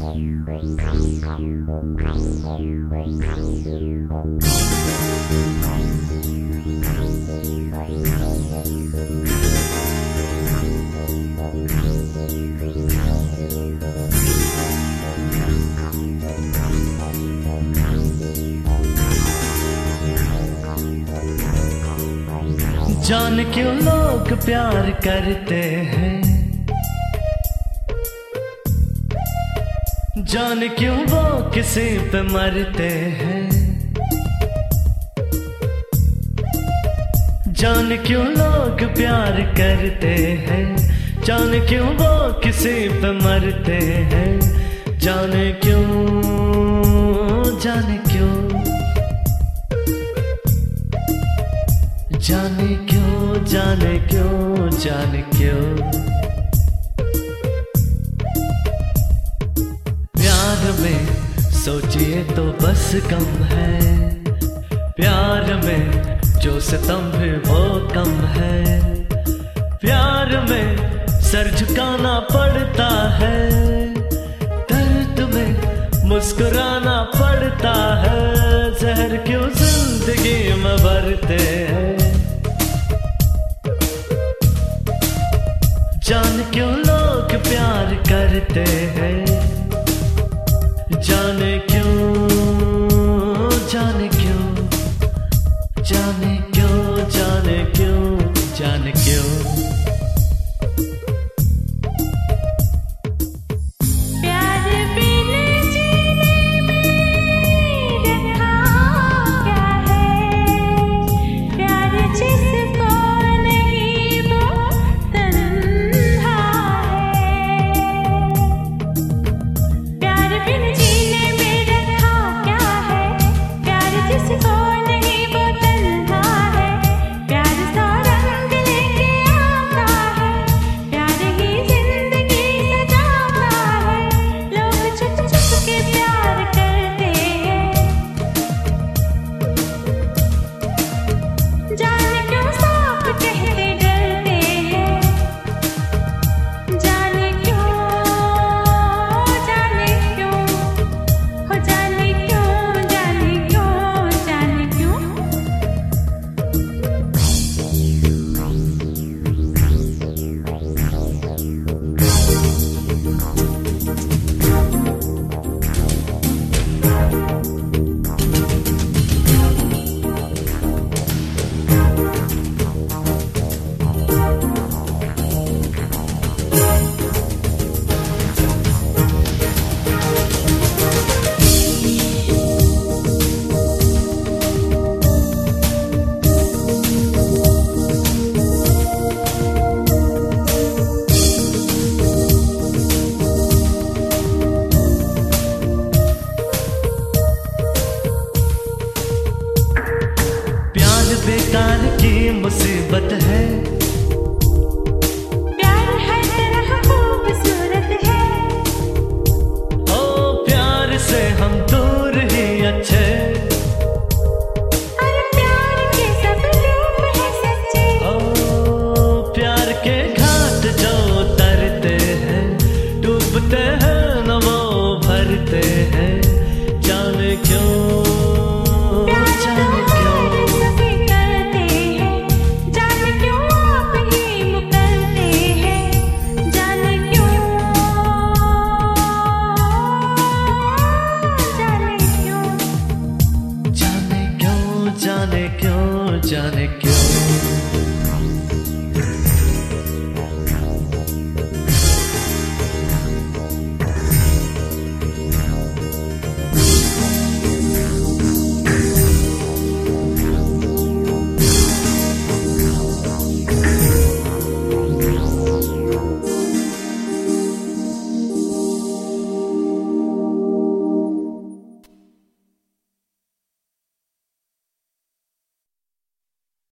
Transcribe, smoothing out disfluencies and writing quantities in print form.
जान क्यों लोग प्यार करते हैं, जान क्यों वो किसी पे मरते हैं, जान क्यों लोग प्यार करते हैं, जान क्यों वो किसी पे मरते हैं, जाने क्यों, जाने क्यों, जाने क्यों, जाने क्यों, जाने क्यों। प्यार में सोचिए तो बस कम है, प्यार में जो सितम है वो कम है, प्यार में सर झुकाना पड़ता है, दर्द में मुस्कुराना पड़ता है, जहर क्यों जिंदगी में भरते हैं, जान क्यों लोग प्यार करते हैं, जाने क्यों, जाने क्यों, जाने क्यों, जाने क्यों, जाने क्यों। बेकार की मुसीबत है, प्यार हर तरह खूबसूरत है, ओ प्यार से हम दूर ही अच्छे, और प्यार के सब रूप है सच्चे, ओ प्यार के घाट जो उतरते हैं, डूबते हैं न वो भरते हैं, जाने क्यों, जाने क्यों, जाने क्यों, जाने